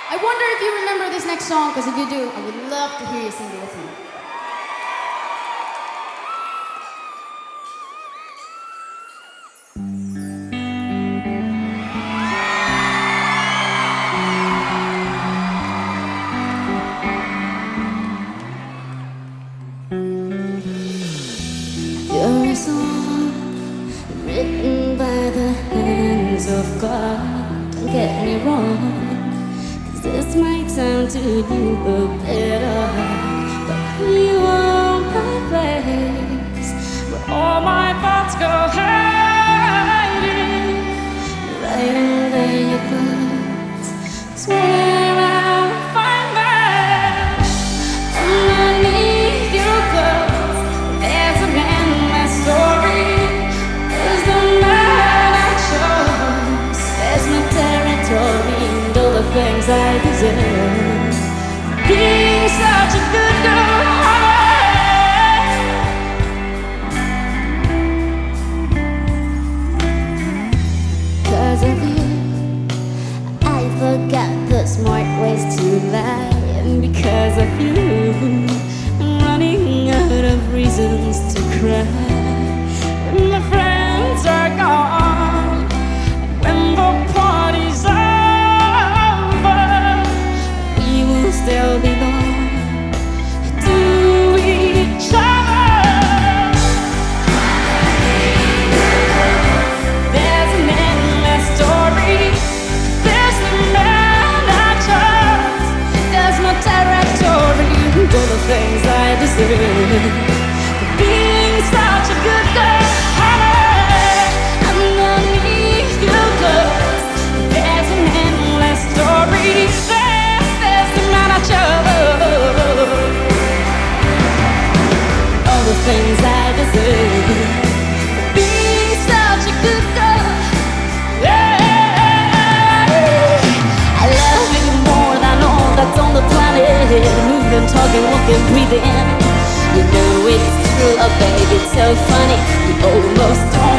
I wonder if you remember this next song, because if you do, I would love to hear you sing it with me. You're a song written by the hands of God. Don't get me wrong, 'cause this might sound to you a better, but you are my place where all my thoughts go hiding. Right under your clothes is where I'll find mine. Underneath your clothes, there's a man in my story. There's the man I chose. There's no territory and all the things I deserve. Being such a good girl. 'Cause of you, I forgot the smart ways to lie. And because of you, I'm running out of reasons to cry. When my friends are gone, when the party's over, we will still belong to each other. There's an endless story. There's the man I trust. There's no territory. All the things I deserve for being such a good girl. Underneath your clothes, there's an endless story. There's the man I chose. All the things I deserve for being such a good girl. Yeah. I love you more than all that's on the planet. Moving, talking, walking, breathing. You know it's true, oh baby, it's so funny. You almost don't